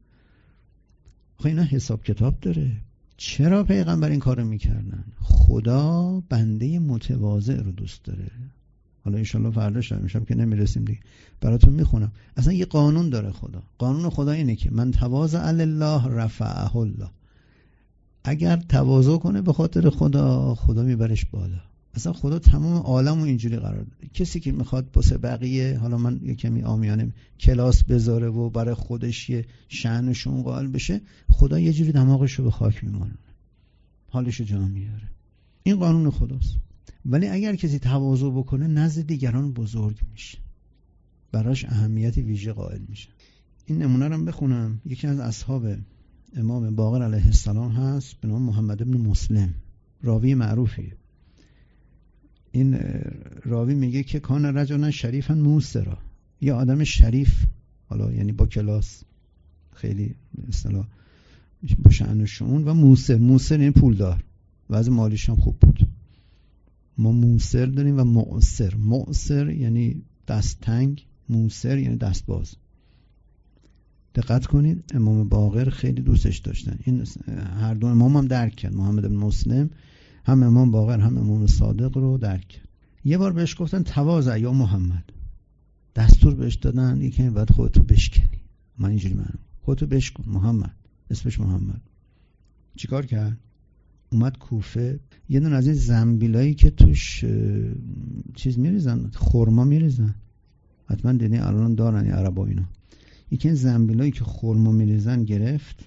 خب اینا حساب کتاب داره. چرا پیغمبر این کارو میکردن؟ خدا بنده متواضع رو دوست داره. حالا انشالله فردا شب میشم که نمیرسیم دیگه براتون میخونم. اصلا یه قانون داره خدا. قانون خدا اینه که من تواضع لله رفعه الله. اگر تواضع کنه به خاطر خدا، خدا میبرش بالا. اصلا خدا تمام عالم رو اینجوری قرار داده. کسی که میخواد واسه بقیه، حالا من یه کمی عامیانه، کلاس بذاره و برای خودش یه شأنشون قائل بشه، خدا یه جوری دماغش رو به خاک میمونه، حالش رو جا میاره. این قانون خداست. ولی اگر کسی تواضع بکنه نزد دیگران بزرگ میشه، براش اهمیت ویژه قائل میشه. این نمونه رو بخونم. یکی از اصحاب امام باقر علیه السلام هست به نام محمد ابن مسلم، راوی معروفیه. این راوی میگه که کان رجلا شریفا موسرا، یه آدم شریف، حالا یعنی با کلاس، خیلی اصطلاح با شأن و شؤون، و موسر. موسر یعنی پولدار، وضع مالیش هم خوب بود. ما موسر داریم و معسر. معسر یعنی دست تنگ، موسر یعنی دست باز. دقت کنید، امام باقر خیلی دوستش داشتن. این هر دو امام هم درک کرد. محمد بن مسلم هم امام باقر هم امام صادق رو درک کرد. یه بار بهش گفتن تواضع یا محمد، دستور بهش دادن یکی بعد خودتو بشکنی. من اینجوری منم خودتو بشکن محمد، اسمش محمد. چیکار کرد؟ اومد کوفه، یه دونه از این زنبیلایی که توش چیز میریزن، خرما میریزن، حتما دیدین الان دارن این عربا اینا. یکی این زنبیلایی که خرما میریزن گرفت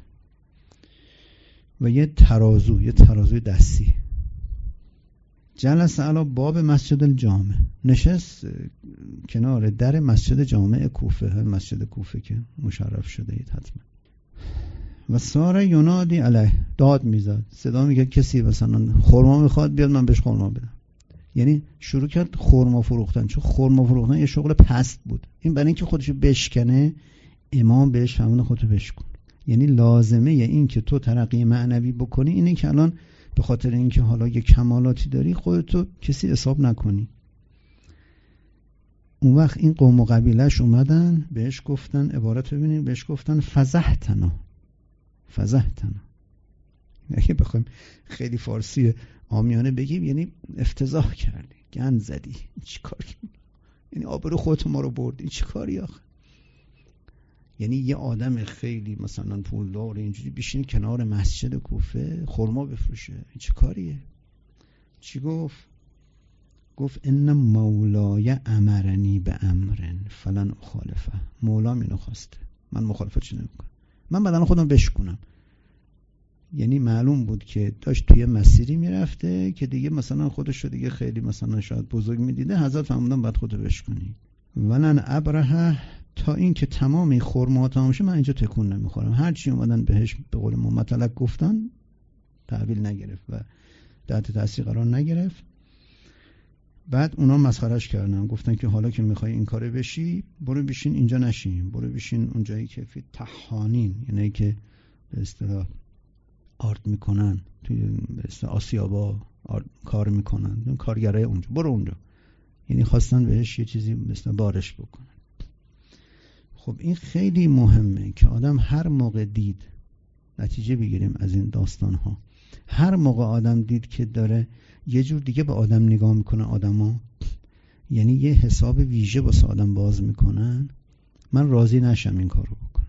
و یه ترازو، یه ترازوی دستی، جلس علی باب مسجد الجامع، نشست کنار در مسجد جامع کوفه، مسجد کوفه که مشرف شده اید حتما. و سار ینادی علیه، داد میزد، صدا میکرد کسی مثلا خرما میخواد بیاد من بهش خرما بدم. یعنی شروع کرد خرما فروختن، چون خرما فروختن یه شغل پست بود. این برای اینکه خودشو بشکنه، امام بهش فرمود خودتو بشکن. یعنی لازمه این که تو ترقی معنوی بکنی اینه که الان به خاطر اینکه حالا یه کمالاتی داری خودتو کسی حساب نکنی. اون وقت این قوم و قبیلهش اومدن بهش گفتن، عبارت ببینید، بهش گفتن فزحتنا، فزحتنا. اگه بخوایم خیلی فارسی عامیانه بگیم یعنی افتضاح کردی، گند زدی، چی کار کردی؟ یعنی آبرو خودت ما رو بردی، چی کاری آخه؟ یعنی یه آدم خیلی مثلا پولدار اینجوری بشینه کنار مسجد کوفه خرما بفروشه، این چه کاریه؟ چی گفت؟ گفت ان مولای امرنی به امرن فلن اخالفه. مولا اینو خواسته، من مخالفتش نمیکنم، من بدن خودم بشکنم. یعنی معلوم بود که داشت توی مسیری میرفته که دیگه مثلا خودش رو دیگه خیلی مثلا شاید بزرگ میدیده. حضرت فرمودن بعد خودتو بشکنی. ولن ابرهه، تا این که تمام این خرما تمام شه من اینجا تکون نمیخورم. هر چی اومدن بهش به قول ما مطلق گفتن تحویل نگرفت و تحت تاثیر قرار نگرفت. بعد اونا مسخرهش کردن، گفتن که حالا که میخوای این کاره بشی برو بشین اینجا نشین، برو بشین اونجایی که فی تحانین، یعنی که به اصطلاح آرت میکنن توی به اصطلاح آسیابا کار میکنن، کارگرای اونجا، برو اونجا. یعنی خواستن بهش یه چیزی مثلا بارش بکنن. خب این خیلی مهمه که آدم هر موقع دید، نتیجه بگیریم از این داستان ها، هر موقع آدم دید که داره یه جور دیگه به آدم نگاه میکنه آدما، یعنی یه حساب ویژه واسه آدم باز میکنن، من راضی نشم این کارو بکنم.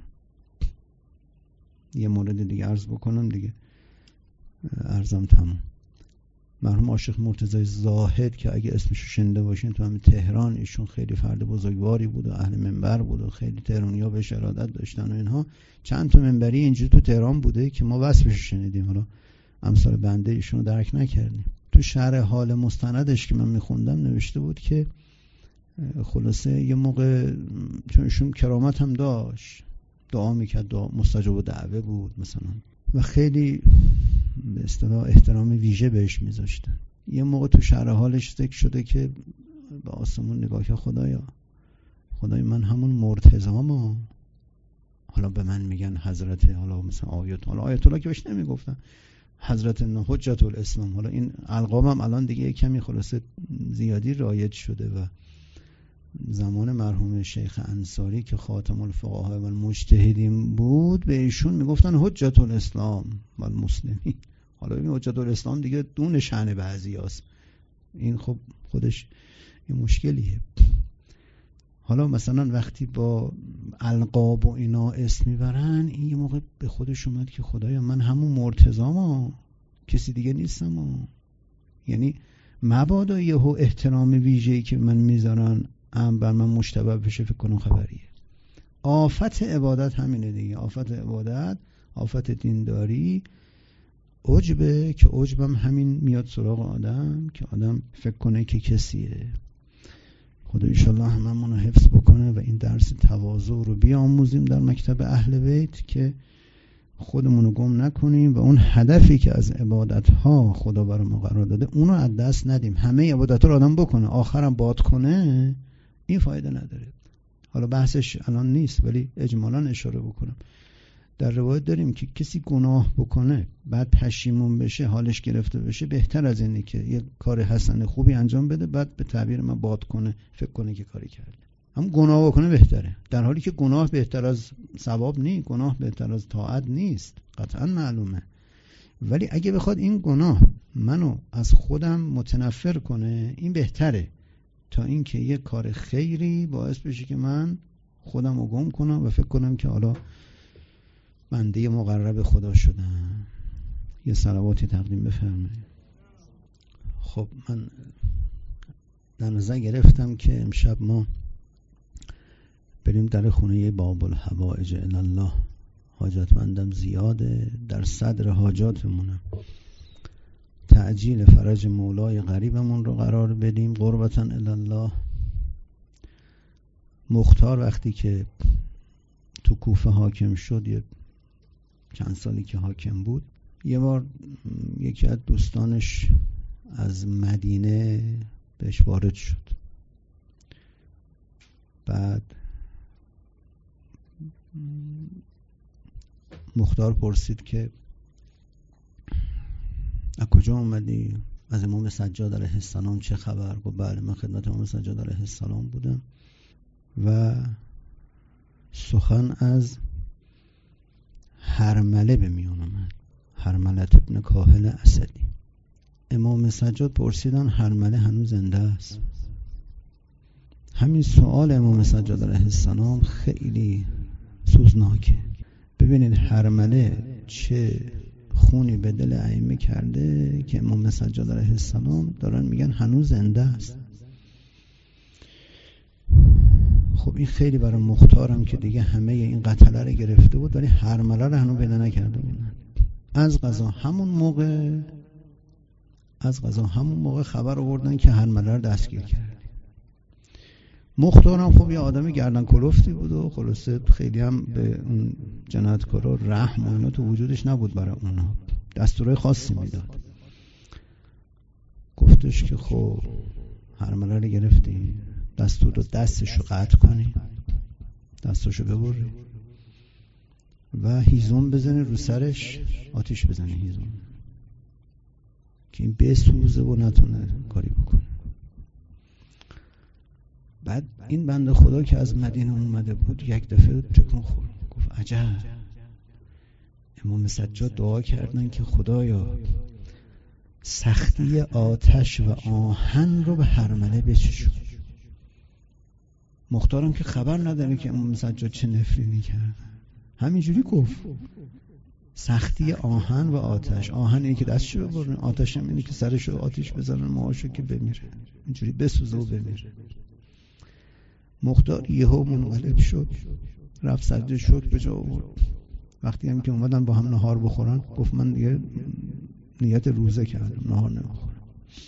یه مورد دیگه عرض بکنم دیگه، عرضم تمام. مرحوم عاشق مرتضی زاهد که اگه اسمشو شنیده باشین تو همین تهران، ایشون خیلی فرد بزرگواری بود و اهل منبر بود و خیلی تهرانی‌ها بهش ارادت داشتن و اینها. چند تا منبری اینجوری تو تهران بوده که ما وصفش شنیدیم، حالا امثال بنده ایشونو درک نکردیم. تو شرح حال مستندش که من میخوندم نوشته بود که خلاصه یه موقع چون ایشون کرامت هم داشت، دعا میکرد، دعا مستجاب دعوه بود مثلا، و خیلی به اصطلاح احترام ویژه بهش میذاشتن. یه موقع تو شرح حالش ذکر شده که به آسمون نگاه که خدایا خدای من همون مرتضام، حالا به من میگن حضرت، حالا مثلا آیت، حالا آیت الله که بهش نمیگفتن، حضرت حجت الاسلام. حالا این القابم الان دیگه کمی خلاصه زیادی رایج شده و زمان مرحوم شیخ انصاری که خاتم الفقها و المجتهدین بود به ایشون میگفتن حجت الاسلام و المسلمین. حالا ببین حجت الاسلام دیگه دون شأن بعضی هست، این خب خودش یه مشکلیه. حالا مثلا وقتی با القاب و اینا اسم میبرن، این یه موقع به خودش اومد که خدایا من همون مرتضام، کسی دیگه نیستم. یعنی مبادا یهو احترام ویژه‌ای که من میذارن ام بر من مشتبه بشه فکر کنم خبریه. آفت عبادت همینه دیگه. آفت عبادت، آفت دینداری عجبه، که عجبم همین میاد سراغ آدم که آدم فکر کنه که کسیه. خدا انشالله هممون رو حفظ بکنه و این درس تواضع رو بیاموزیم در مکتب اهل بیت که خودمون رو گم نکنیم و اون هدفی که از عبادت ها خدا برای ما قرار داده اونو از دست ندیم. همه عبادت ها رو آدم بکنه آخرم باد کنه، این فایده نداره. حالا بحثش الان نیست ولی اجمالا اشاره بکنم. در روایت داریم که کسی گناه بکنه بعد پشیمون بشه، حالش گرفته بشه، بهتر از اینه که یه کار حسن خوبی انجام بده بعد به تعبیر من باد کنه، فکر کنه که کاری کرده. هم گناه بکنه بهتره، در حالی که گناه بهتر از ثواب نیست، گناه بهتر از طاعت نیست، قطعا معلومه. ولی اگه بخواد این گناه منو از خودم متنفر کنه، این بهتره تا اینکه یه کار خیری باعث بشه که من خودم رو گم کنم و فکر کنم که حالا بنده مقرب خدا شدم. یه صلواتی تقدیم بفرمایید. خب من در نظر گرفتم که امشب ما بریم در خونه باب الحوائج الی الله. حاجتمندم زیاده، در صدر حاجاتمونم. تعجیل فرج مولای غریبمون رو قرار بدیم قربتا الی الله. مختار وقتی که تو کوفه حاکم شد، یه چند سالی که حاکم بود، یه بار یکی از دوستانش از مدینه بهش وارد شد. بعد مختار پرسید که از کجا اومدی؟ از امام سجاد علیه السلام چه خبر؟ گفت بله من خدمت امام سجاد علیه السلام بودم. و سخن از هرمله به میان آمد، هرملت ابن کاهل اسدی. امام سجاد پرسیدن هرمله هنوز زنده است؟ همین سوال امام سجاد علیه السلام خیلی سوزناکه. ببینید هرمله چه خونی به دل ائمه کرده که امام سجاد علیه السلام دارن میگن هنوز زنده است. خب این خیلی برای مختارم که دیگه همه این قتله رو گرفته بود ولی هرمله رو هنوز پیدا نکرده بودن. از قضا همون موقع از قضا همون موقع خبر آوردن که هرمله رو دستگیر کرد. مختارم خب یه آدمی گردن کلفتی بود و خلاصه خیلی هم به اون جنایتکارا رحم و اینا تو وجودش نبود برای اونها، دستورای خاصی میداد. گفتش که خب هرمله رو گرفتی، دستور رو دستشو قطع کنی، دستشو ببری و هیزم بزنی رو سرش، آتیش بزنی هیزم که این بسوزه و نتونه کاری بکنه. بعد این بنده خدا که از مدینه اومده بود یک دفعه تکون خورد، گفت عجب. امام سجاد دعا کردن که خدایا سختی آتش و آهن رو به هرمله بچشون. مختارم که خبر نداره که امام سجاد چه نفرینی کرد، همینجوری گفت سختی آهن و آتش. آهن اینه که دستشو ببرن، آتش هم اینه که سرشو آتیش بزنن موهاشو که بمیره، اینجوری بسوزه و بمیره. مختار یهو منقلب شد، رفت سجده شکر به جا آورد. وقتی هم که اومدن با هم نهار بخورن گفت من دیگه نیت روزه کردم، نهار نمیخورم.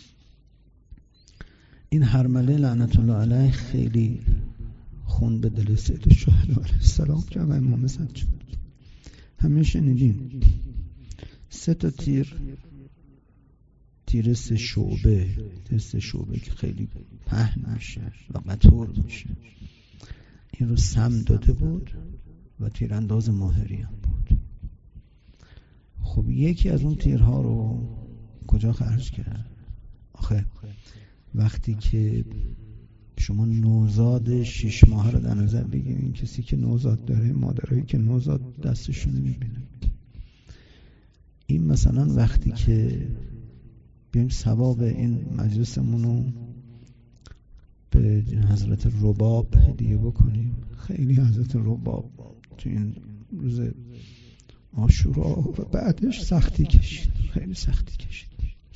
این هرمله لعنت الله علیه خیلی خون به دل سید الشهدا علیه السلام که امام سجاد. همه شنیدین سه تا تیر، تیر سه شعبه، تیر سه شعبه که خیلی پهن میشه و قطور میشه، این رو سم داده بود و تیرانداز ماهری هم بود. خب یکی از اون تیرها رو کجا خرج کرد؟ آخه وقتی که شما نوزاد شش ماه رو در نظر بگیرین، کسی که نوزاد داره، مادرایی که نوزاد دستشون نمیبینه، این مثلا وقتی که بیایم ثواب این مجلسمون رو به حضرت رباب هدیه بکنیم. خیلی حضرت رباب تو این روز عاشورا و بعدش سختی کشید، خیلی سختی کشید.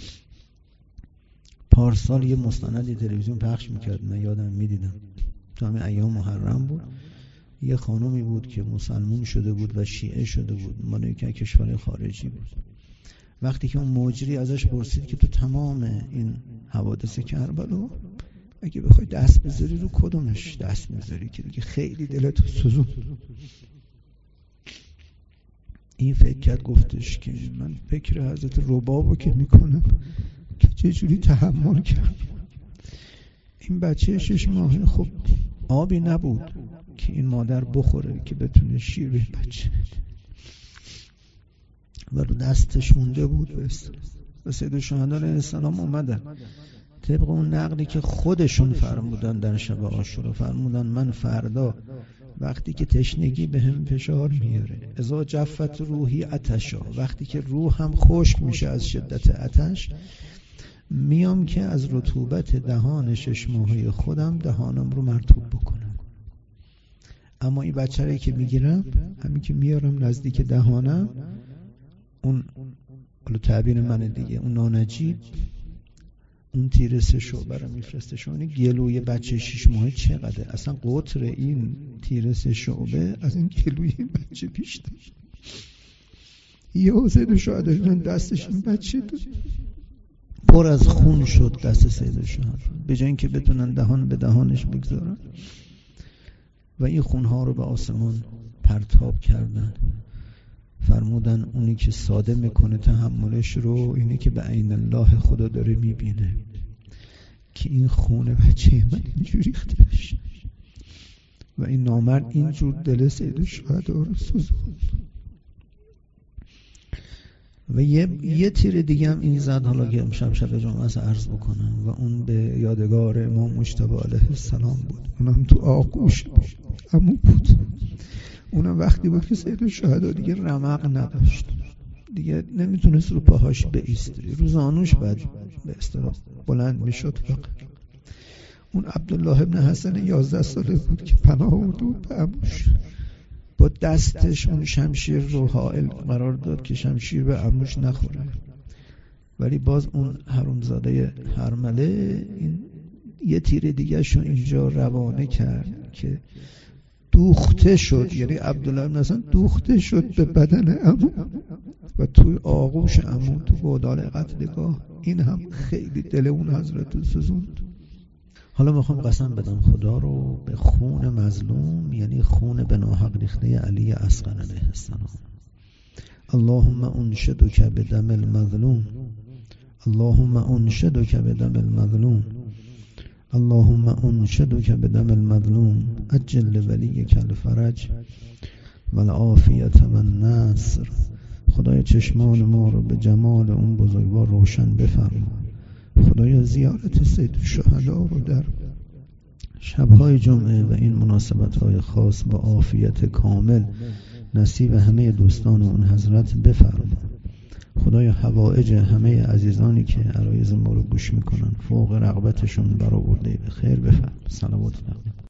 پارسال یه مستندی تلویزیون پخش میکرد، من یادم میدیدم تو همین ایام محرم بود، یه خانومی بود که مسلمون شده بود و شیعه شده بود، مال یک کشور خارجی بود. وقتی که اون مجری ازش پرسید که تو تمام این حوادث کربلا اگه بخوای دست بذاری رو کدومش دست میذاری که دیگه خیلی دلت سوزون، این فکر کرد، گفتش که من فکر حضرت ربابو که میکنم که چجوری تحمل کرد. این بچه شش ماهه خب آبی نبود که این مادر بخوره که بتونه شیر به بچه و رو دستش مونده بود. و سید الشهدا علیه السلام اومدن طبق اون نقلی که خودشون فرمودن در شب عاشورا، فرمودن من فردا وقتی که تشنگی به هم فشار میاره، اذا جفت روحی عطشا، وقتی که روح هم خشک میشه از شدت عطش، میام که از رطوبت دهان شش ماهه خودم دهانم رو مرطوب بکنم. اما این بچه رو که میگیرم، همین که میارم نزدیک دهانم، اون حالا تعبیر من دیگه، اون نانجیب اون تیر سه شعبه رو میفرسته. شما این گلوی بچه شش ماهه چقدر؟ اصلا قطر این تیر سه شعبه از این گلوی این بچه بیشتر. یه حسید شهدا دستش این بچه دو پر از خون شد، دست سید شهدا، به جای اینکه بتونن دهان به دهانش بگذارن و این خونها رو به آسمان پرتاب کردن. فرمودن اونی که ساده میکنه تحملش رو، اینی که به عین الله خدا داره میبینه که این خون بچه من اینجوری ریخته بشه و این نامرد اینجور دل سید شهدا رو سوزوند. و یه, یه تیر دیگه هم این زد، حالا که امشب شب جمعه از عرض بکنم، و اون به یادگار امام مجتبی علیه السلام بود. اونم تو آغوش عمو بود. اونم وقتی بود که سید الشهدا دیگه رمق نداشت، دیگه نمیتونست رو پاهاش بایسته، رو زانوش بعد به اصطلاح بلند میشد فقط. اون عبدالله ابن حسن یازده ساله بود که پناه آورد و به عموش با دستش اون شمشیر رو حائل قرار داد که شمشیر به عموش نخوره، ولی باز اون حرومزاده هرمله این یه تیر دیگه شو اینجا روانه کرد که دوخته شد، یعنی عبدالله ابن حسن دوخته شد به بدن عمو و توی آغوش عمو تو گودال قتلگاه. این هم خیلی دل اون حضرت سوزوند. حالا میخوام قسم بدم خدا رو به خون مظلوم، یعنی خون به ناحق ریخته علی اصغر علیه السلام. اللهم انشدک بدم المظلوم، اللهم انشدک بدم المظلوم، اللهم انشدک بدم المظلوم، اجل ولیک الفرج والعافیت و النصر. خدای چشمان ما رو به جمال اون بزرگوار روشن بفرما. خدایا زیارت سید الشهدا رو در شب‌های جمعه و این مناسبت‌های خاص با عافیت کامل نصیب همه دوستان اون حضرت بفرما. خدایا حوائج همه عزیزانی که عرایض ما رو گوش میکنن فوق رغبتشون برآورده به خیر بفرما. صلوات